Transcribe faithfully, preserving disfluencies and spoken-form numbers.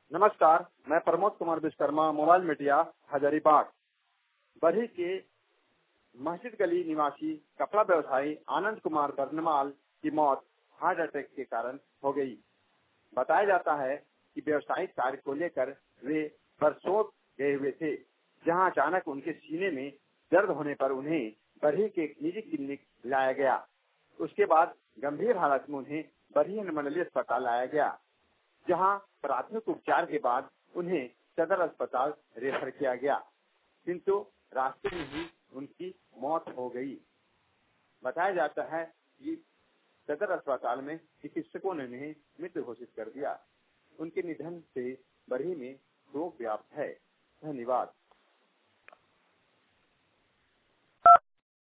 नमस्कार, मैं Pramod Kumar Vishwakarma, mobile media Hazaribagh. Barhi के मस्जिद गली निवासी कपड़ा व्यवसायी आनंद कुमार बर्नमाल की मौत हार्ट अटैक के कारण हो गई। बताया जाता है कि व्यवसायिक कार्य को लेकर वे बरसोत गए हुए थे, जहां अचानक उनके सीने में दर्द होने पर उन्हें बरही के एक निजी क्लिनिक लाया गया। उसके बाद गंभीर हालत में उन्हें बरही अनुमंडलीय अस्पताल लाया गया, जहां प्राथमिक उपचार के बाद उन्हें सदर अस्पताल रेफर किया गया, किंतु रास्ते में ही उनकी मौत हो गई। बताया जाता है कि सदर अस्पताल में चिकित्सकों ने उन्हें मृत घोषित कर दिया। उनके निधन से बरही में शोक व्याप्त है। धन्यवाद।